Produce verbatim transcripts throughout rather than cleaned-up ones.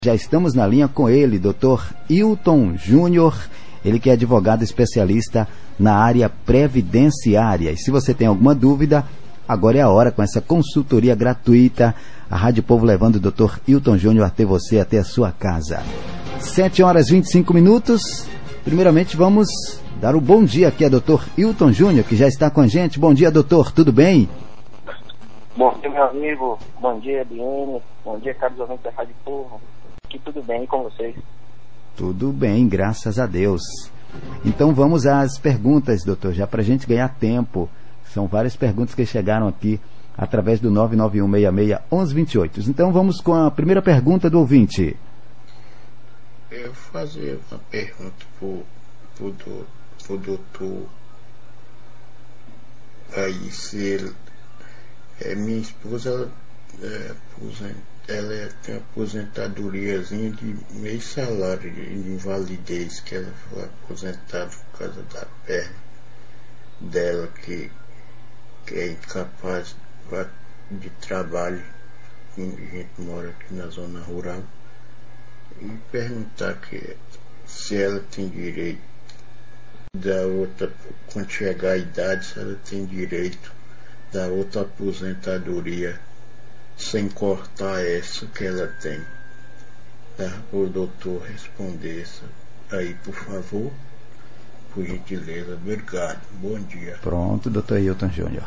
Já estamos na linha com ele, doutor Hilton Júnior, ele que é advogado especialista na área previdenciária. E se você tem alguma dúvida, agora é a hora com essa consultoria gratuita. A Rádio Povo levando o doutor Hilton Júnior até você, até a sua casa. sete horas e vinte e cinco minutos. Primeiramente vamos dar o bom dia aqui a doutor Hilton Júnior, que já está com a gente. Bom dia, doutor, tudo bem? Bom dia, meu amigo. Bom dia, Biene. Bom dia, caros ouvintes da Rádio Povo. Que tudo bem com vocês? Tudo bem, graças a Deus. Então vamos às perguntas, doutor, já para a gente ganhar tempo. São várias perguntas que chegaram aqui através do nove nove um seis seis, um um dois oito. Então vamos com a primeira pergunta do ouvinte. Eu vou fazer uma pergunta pro, pro, do, pro doutor aí, se ele... É, minha esposa, ela, é, aposenta, ela é, tem aposentadoriazinha de meio salário de invalidez, que ela foi aposentada por causa da perna dela, que, que é incapaz de trabalho. A gente mora aqui na zona rural. E perguntar que, se ela tem direito da outra, quando chegar a idade, se ela tem direito da outra aposentadoria sem cortar essa que ela tem. Tá? O doutor responder isso aí, por favor, por gentileza. Obrigado. Bom dia. Pronto, doutor Hilton Júnior.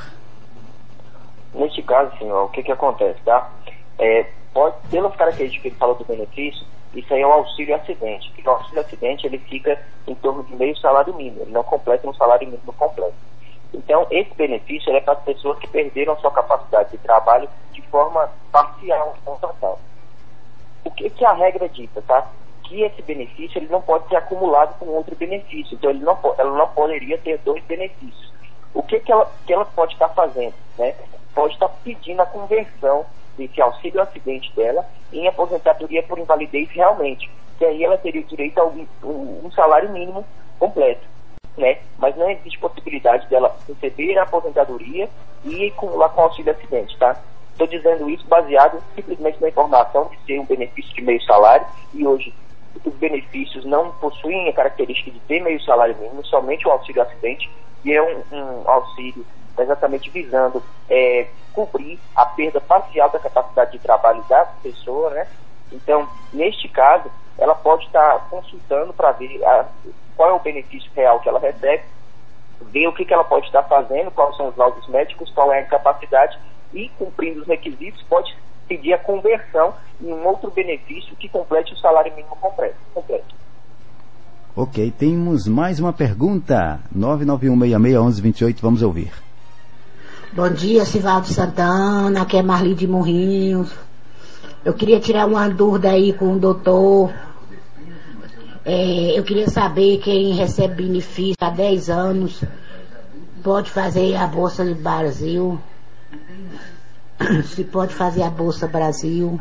Neste caso, senhor, o que que acontece, tá? É, pode, pelas características que ele falou do benefício, isso aí é um auxílio acidente. E o auxílio acidente, ele fica em torno de meio salário mínimo, ele não completa um salário mínimo completo. Então, esse benefício ele é para as pessoas que perderam sua capacidade de trabalho de forma parcial ou total. O que, que a regra dita, tá? Que esse benefício ele não pode ser acumulado com outro benefício. Então, ele não, ela não poderia ter dois benefícios. O que, que, ela, que ela pode estar fazendo? Né? Pode estar pedindo a conversão desse auxílio acidente dela em aposentadoria por invalidez realmente. Que aí ela teria direito a um, um salário mínimo completo. Né? Mas não existe possibilidade dela receber a aposentadoria e acumular com auxílio acidente, tá? Estou dizendo isso baseado simplesmente na informação de ser um benefício de meio salário, e hoje os benefícios não possuem a característica de ter meio salário mínimo, somente o auxílio acidente, e é um, um auxílio exatamente visando é, cobrir a perda parcial da capacidade de trabalho da pessoa, né? Então, neste caso, ela pode estar consultando para ver a, qual é o benefício real que ela recebe, ver o que, que ela pode estar fazendo, quais são os laudos médicos, qual é a incapacidade, e, cumprindo os requisitos, pode pedir a conversão em um outro benefício que complete o salário mínimo completo. completo. Ok, temos mais uma pergunta. nove nove um seis seis, um um dois oito, vamos ouvir. Bom dia, Sivaldo Santana, aqui é Marli de Morrinhos. Eu queria tirar uma dúvida aí com o doutor. É, eu queria saber quem recebe benefício há dez anos pode fazer a Bolsa do Brasil. Se pode fazer a Bolsa Brasil.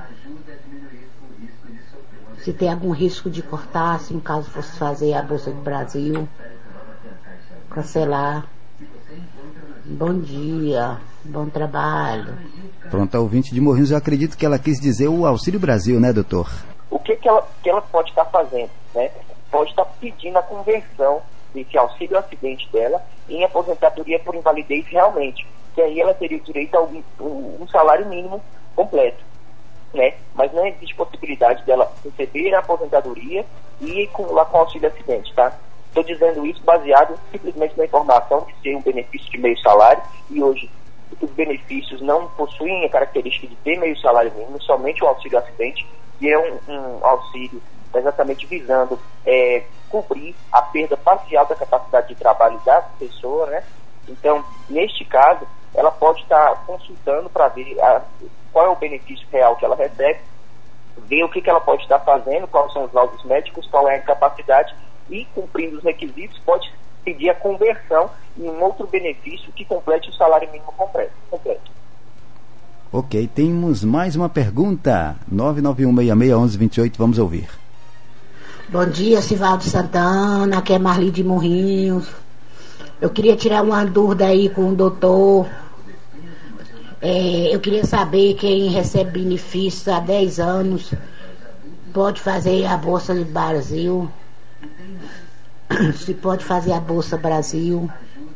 Se tem algum risco de cortar, se no caso fosse fazer a Bolsa do Brasil. Cancelar. Bom dia, bom trabalho. Pronto, a ouvinte de Morrinhos, eu acredito que ela quis dizer o Auxílio Brasil, né, doutor? O que, que, ela, que ela pode estar fazendo? Né? Pode estar pedindo a conversão desse auxílio acidente dela em aposentadoria por invalidez realmente, que aí ela teria direito a um, um salário mínimo completo. Né? Mas não existe possibilidade dela receber a aposentadoria e acumular com auxílio acidente, tá? Estou dizendo isso baseado simplesmente na informação de ser um benefício de meio salário, e hoje os benefícios não possuem a característica de ter meio salário mínimo, somente o auxílio acidente, que é um, um auxílio exatamente visando é, cobrir a perda parcial da capacidade de trabalho da pessoa, né? Então, neste caso, ela pode estar consultando para ver a, qual é o benefício real que ela recebe, ver o que, que ela pode estar fazendo, quais são os laudos médicos, qual é a incapacidade, e, cumprindo os requisitos, pode pedir a conversão em um outro benefício que complete o salário mínimo completo. completo. Ok, temos mais uma pergunta. nove nove um seis seis, um um dois oito, vamos ouvir. Bom dia, Sivaldo Santana, aqui é Marli de Morrinhos. Eu queria tirar uma dúvida aí com o doutor. É, eu queria saber quem recebe benefício há dez anos pode fazer a Bolsa do Brasil, se pode fazer a Bolsa Brasil,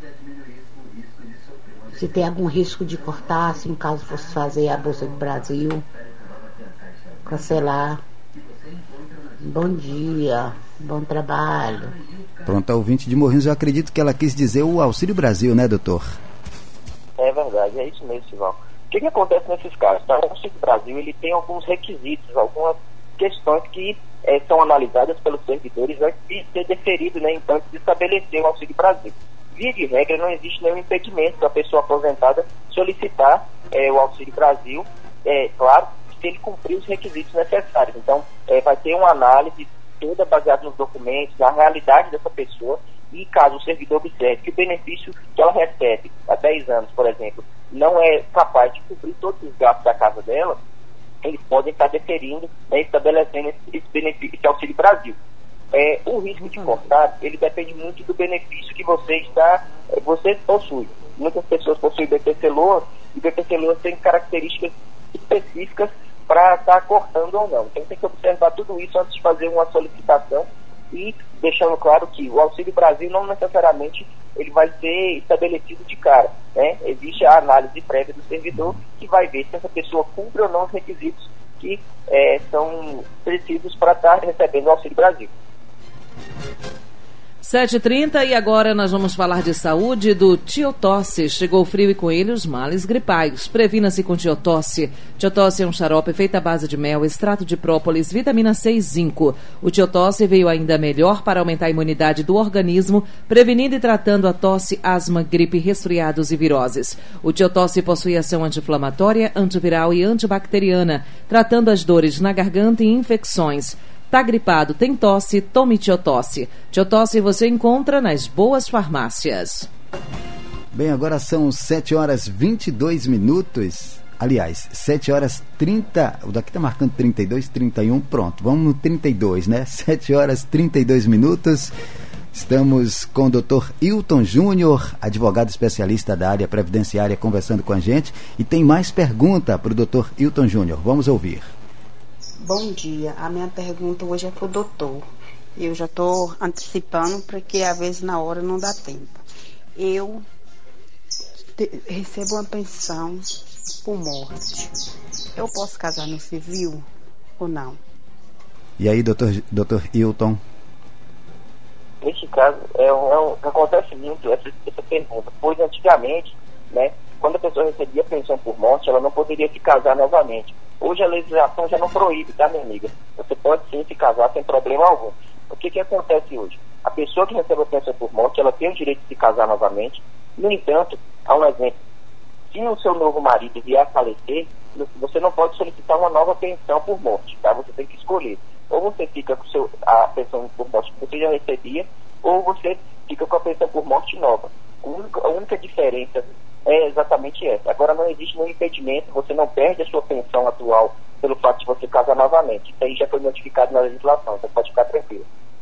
se tem algum risco de cortar, se em caso fosse fazer a Bolsa do Brasil, cancelar. Bom dia, bom trabalho. Pronto, a ouvinte de Morrinhos, eu acredito que ela quis dizer o Auxílio Brasil, né, doutor? É verdade, é isso mesmo, Sival. O que, que acontece nesses casos? Tá? O Auxílio Brasil ele tem alguns requisitos, algumas questões que é, são analisadas pelos servidores antes de ser deferido, né, então, antes de estabelecer o Auxílio Brasil. Via de regra, não existe nenhum impedimento da pessoa aposentada solicitar é, o Auxílio Brasil, é claro, se ele cumprir os requisitos necessários. Então, é, vai ter uma análise toda baseada nos documentos, na realidade dessa pessoa, e caso o servidor observe que o benefício que ela recebe há dez anos, por exemplo, não é capaz de cobrir todos os gastos da casa dela, eles podem estar deferindo, né, estabelecendo esse, esse benefício, esse Auxílio Brasil. É, o risco de cortar, ele depende muito do benefício que você está, você possui. Muitas pessoas possuem B P C Loas, e B P C Loas tem características específicas para estar cortando ou não. Então tem que observar tudo isso antes de fazer uma solicitação e deixando claro que o Auxílio Brasil não necessariamente ele vai ser estabelecido de cara, né? Existe a análise prévia do servidor que vai ver se essa pessoa cumpre ou não os requisitos que é, são precisos para estar recebendo o Auxílio Brasil. sete e trinta e agora nós vamos falar de saúde do Tiotosse. Chegou o frio e com ele os males gripais. Previna-se com Tiotosse. Tiotosse é um xarope feito à base de mel, extrato de própolis, vitamina C e zinco. O Tiotosse veio ainda melhor para aumentar a imunidade do organismo, prevenindo e tratando a tosse, asma, gripe, resfriados e viroses. O Tiotosse possui ação anti-inflamatória, antiviral e antibacteriana, tratando as dores na garganta e infecções. Tá gripado, tem tosse, tome Tiotosse. Tiotosse você encontra nas boas farmácias. Bem, agora são sete horas e vinte e dois minutos. Aliás, sete horas e trinta. O daqui tá marcando trinta e dois, trinta e um. Pronto, vamos no trinta e dois, né? sete horas e trinta e dois minutos. Estamos com o doutor Hilton Júnior, advogado especialista da área previdenciária, conversando com a gente. E tem mais pergunta para o doutor Hilton Júnior. Vamos ouvir. Bom dia, a minha pergunta hoje é para o doutor. Eu já estou antecipando porque às vezes na hora não dá tempo. Eu te, recebo uma pensão por morte. Eu posso casar no civil ou não? E aí, doutor, doutor Hilton? Neste caso, é um, é um, acontece muito essa, essa pergunta, pois antigamente, né, quando a pessoa recebia pensão por morte, ela não poderia se casar novamente. Hoje a legislação já não proíbe, tá, minha amiga? Você pode sim se casar sem problema algum. O que que acontece hoje? A pessoa que recebe a pensão por morte, ela tem o direito de se casar novamente. No entanto, há um exemplo. Se o seu novo marido vier a falecer, você não pode solicitar uma nova pensão por morte, tá? Você tem que escolher. Ou você fica com seu, a pensão por morte que você já recebia, ou você fica com a pensão por morte nova. A única, a única diferença é exatamente essa. Agora não existe nenhum impedimento, você não perde a sua pensão atual pelo fato de você casar novamente. Isso aí já foi notificado na legislação, então pode ficar tranquilo.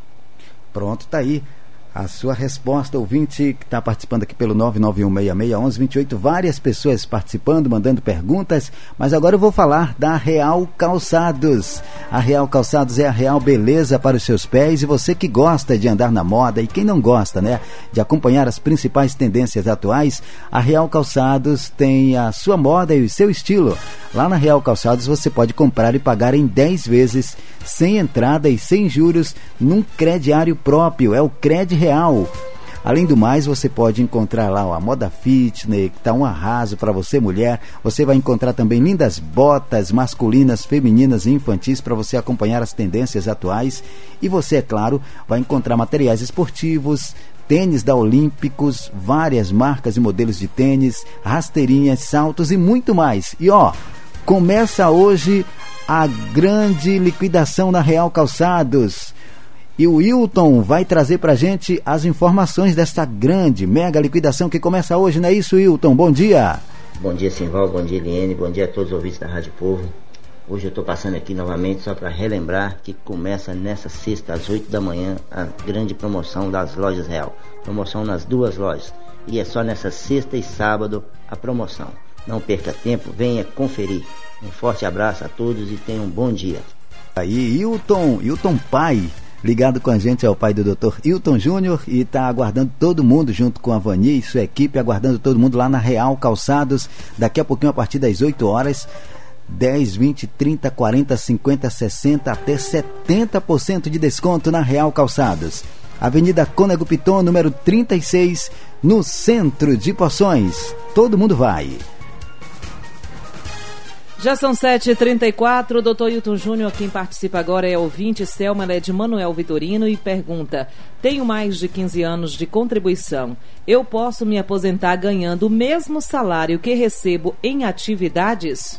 Pronto, tá aí a sua resposta, ouvinte que está participando aqui pelo nove nove um seis seis um um dois oito, várias pessoas participando, mandando perguntas, mas agora eu vou falar da Real Calçados. A Real Calçados é a real beleza para os seus pés, e você que gosta de andar na moda, e quem não gosta, né, de acompanhar as principais tendências atuais, a Real Calçados tem a sua moda e o seu estilo. Lá na Real Calçados você pode comprar e pagar em dez vezes, sem entrada e sem juros, num crediário próprio, é o Cred Real. Além do mais, você pode encontrar lá ó, a moda fitness, que está um arraso para você, mulher. Você vai encontrar também lindas botas masculinas, femininas e infantis para você acompanhar as tendências atuais. E você, é claro, vai encontrar materiais esportivos, tênis da Olímpicos, várias marcas e modelos de tênis, rasteirinhas, saltos e muito mais. E ó, começa hoje a grande liquidação na Real Calçados. E o Hilton vai trazer pra gente as informações desta grande, mega liquidação que começa hoje, não é isso, Hilton? Bom dia! Bom dia, Simval, bom dia, Eliane, bom dia a todos os ouvintes da Rádio Povo. Hoje eu estou passando aqui novamente só para relembrar que começa nessa sexta às oito da manhã a grande promoção das lojas Real. Promoção nas duas lojas. E é só nessa sexta e sábado a promoção. Não perca tempo, venha conferir. Um forte abraço a todos e tenham um bom dia. Aí, Hilton, Hilton Pai, ligado com a gente, é o pai do doutor Hilton Júnior, e está aguardando todo mundo, junto com a Vani e sua equipe, aguardando todo mundo lá na Real Calçados, daqui a pouquinho, a partir das oito horas, dez, vinte, trinta, quarenta, cinquenta, sessenta, até setenta por cento de desconto na Real Calçados. Avenida Cônego Piton, número trinta e seis, no centro de Poções. Todo mundo vai. Já são sete e trinta e quatro, o doutor Hilton Júnior, quem participa agora é ouvinte. Selma, ela é de Manuel Vitorino e pergunta: tenho mais de quinze anos de contribuição, eu posso me aposentar ganhando o mesmo salário que recebo em atividades?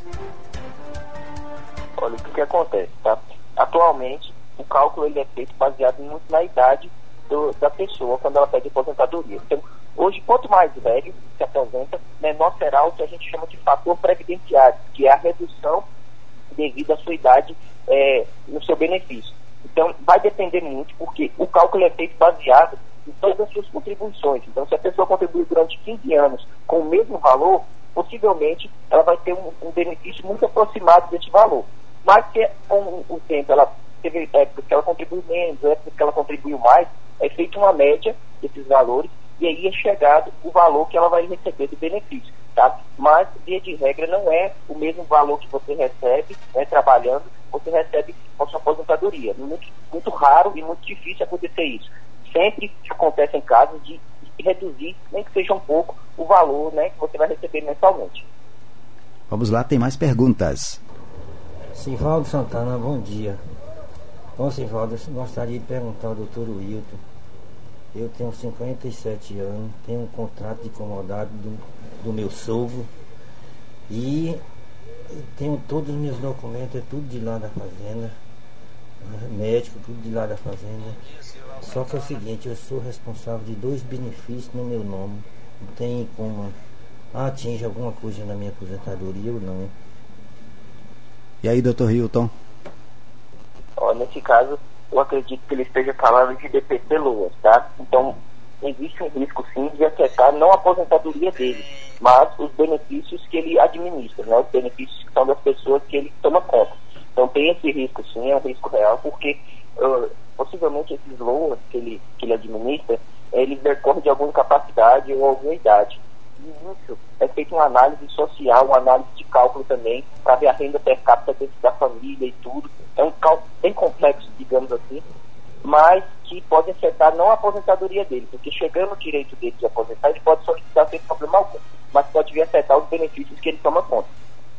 Olha, o que, que acontece, tá? Atualmente, o cálculo ele é feito baseado muito na idade do, da pessoa quando ela pede aposentadoria. Então, hoje, quanto mais velho se aposenta, menor será o que a gente chama de fator previdenciário, que é a redução devido à sua idade é, no seu benefício. Então, vai depender muito, porque o cálculo é feito baseado em todas as suas contribuições. Então, se a pessoa contribuir durante quinze anos com o mesmo valor, possivelmente ela vai ter um, um benefício muito aproximado desse valor. Mas se com o tempo ela teve épocas que ela contribuiu menos, épocas que ela contribuiu mais, é feita uma média desses valores e aí é chegado o valor que ela vai receber do benefício, tá? Mas, via de regra, não é o mesmo valor que você recebe, né, trabalhando, você recebe com sua aposentadoria. Muito, muito raro e muito difícil acontecer isso. Sempre acontece em casos de reduzir, nem que seja um pouco, o valor, né, que você vai receber mensalmente. Vamos lá, tem mais perguntas. Sivaldo Santana, bom dia. Bom, Sivaldo, eu gostaria de perguntar ao doutor Hilton. Eu tenho cinquenta e sete anos, tenho um contrato de comodado do, do meu sogro e tenho todos os meus documentos, é tudo de lá da fazenda, médico, tudo de lá da fazenda. Só que é o seguinte, eu sou responsável de dois benefícios no meu nome. Não tem como atingir alguma coisa na minha aposentadoria ou não. E aí, doutor Hilton? Ó, nesse caso, eu acredito que ele esteja falando de D P C Loas, tá? Então, existe um risco sim de afetar não a aposentadoria dele, mas os benefícios que ele administra, né? Os benefícios que são das pessoas que ele toma conta. Então tem esse risco sim, é um risco real, porque uh, possivelmente esses Loas que ele, que ele administra, eles decorrem de alguma incapacidade ou alguma idade. E isso é feita uma análise social, uma análise de cálculo também, para ver a renda per capita dentro da família e tudo. É um cálculo bem complexo, digamos assim, mas que pode afetar não a aposentadoria dele, porque chegando o direito dele de aposentar, ele pode solicitar sem problema algum, mas pode vir afetar os benefícios que ele toma conta.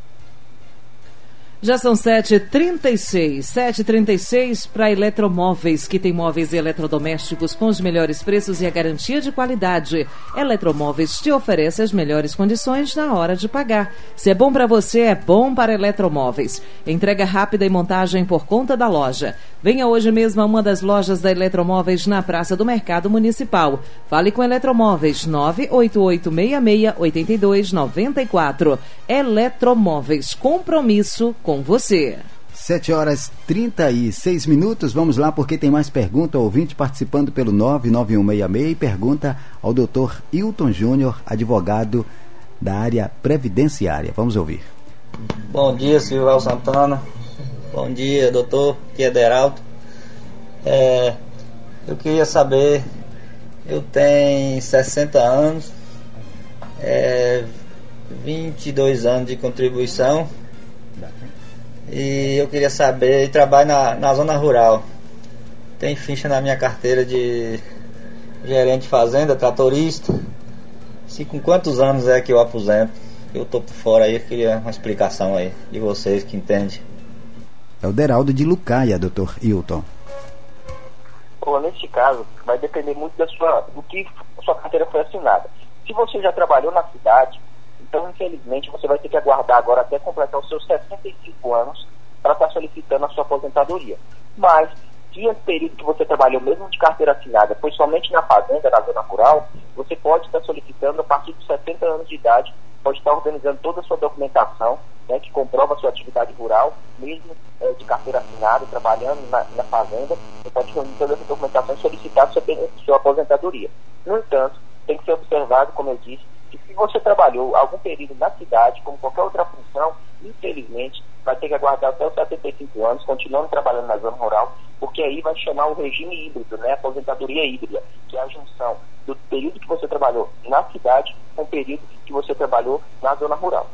Já são sete e trinta e seis, sete e trinta e seis para Eletromóveis, que tem móveis e eletrodomésticos com os melhores preços e a garantia de qualidade. Eletromóveis te oferece as melhores condições na hora de pagar. Se é bom para você, é bom para Eletromóveis. Entrega rápida e montagem por conta da loja. Venha hoje mesmo a uma das lojas da Eletromóveis na Praça do Mercado Municipal. Fale com Eletromóveis nove oito oito seis seis oito dois nove quatro. Eletromóveis, compromisso com você. sete horas e trinta e seis minutos, vamos lá porque tem mais pergunta, ouvinte participando pelo nove nove um seis seis e pergunta ao doutor Hilton Júnior, advogado da área previdenciária. Vamos ouvir. Bom dia, Silval Santana. Bom dia, doutor, aqui é Deraldo. É, eu queria saber, eu tenho sessenta anos, é, vinte e dois anos de contribuição e eu queria saber, eu trabalho na, na zona rural, tem ficha na minha carteira de gerente de fazenda, tratorista. Se com quantos anos é que eu aposento? Eu tô por fora aí, eu queria uma explicação aí de vocês que entendem. É o Deraldo de Lucaia, doutor Hilton. Bom, neste caso, vai depender muito da sua, do que a sua carteira foi assinada. Se você já trabalhou na cidade, então, infelizmente, você vai ter que aguardar agora até completar os seus sessenta e cinco anos para estar solicitando a sua aposentadoria. Mas, se esse período que você trabalhou, mesmo de carteira assinada, foi somente na fazenda, na zona rural, você pode estar solicitando a partir dos sessenta anos de idade, pode estar organizando toda a sua documentação, né, que comprova a sua atividade rural, mesmo é, de carteira assinada, trabalhando na, na fazenda, você pode reunir toda essa documentação e solicitar a sua, sua aposentadoria. No entanto, tem que ser observado, como eu disse, que se você trabalhou algum período na cidade, como qualquer outra função, infelizmente, vai ter que aguardar até os setenta e cinco anos, continuando trabalhando na zona rural, porque aí vai chamar o regime híbrido, né, aposentadoria híbrida, que é a junção do período que você trabalhou na cidade com o período que você trabalhou na zona rural.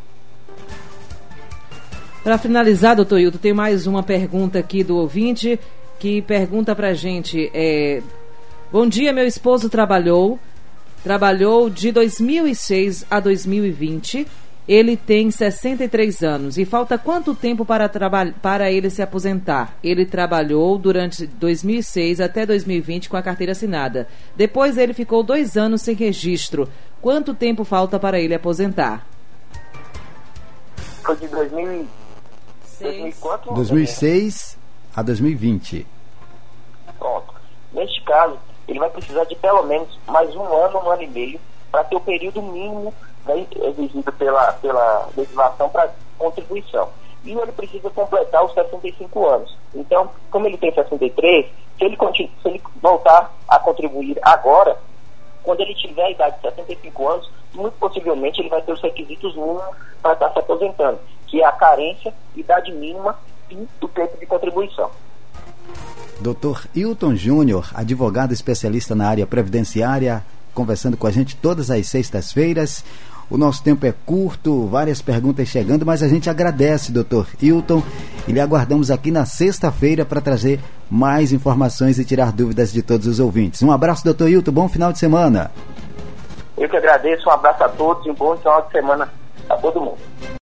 Para finalizar, doutor Hilton, tem mais uma pergunta aqui do ouvinte, que pergunta pra gente, é, bom dia, meu esposo trabalhou, trabalhou de dois mil e seis a dois mil e vinte, ele tem sessenta e três anos e falta quanto tempo para, traba- para ele se aposentar? Ele trabalhou durante dois mil e seis até dois mil e vinte com a carteira assinada. Depois ele ficou dois anos sem registro. Quanto tempo falta para ele aposentar? Foi de dois mil e quatro? dois mil e seis a dois mil e vinte. Pronto. Neste caso, ele vai precisar de pelo menos mais um ano, um ano e meio, para ter o período mínimo, né, exigido pela, pela legislação para contribuição. E ele precisa completar os sessenta e cinco anos. Então, como ele tem sessenta e três, se ele, continu, se ele voltar a contribuir agora, quando ele tiver a idade de sessenta e cinco anos, muito possivelmente ele vai ter os requisitos mínimos para estar se aposentando, que é a carência, idade mínima e o tempo de contribuição. doutor Hilton Júnior, advogado especialista na área previdenciária, conversando com a gente todas as sextas-feiras. O nosso tempo é curto, várias perguntas chegando, mas a gente agradece, doutor Hilton, e lhe aguardamos aqui na sexta-feira para trazer mais informações e tirar dúvidas de todos os ouvintes. Um abraço, doutor Hilton, bom final de semana. Eu que agradeço, um abraço a todos e um bom final de semana a todo mundo.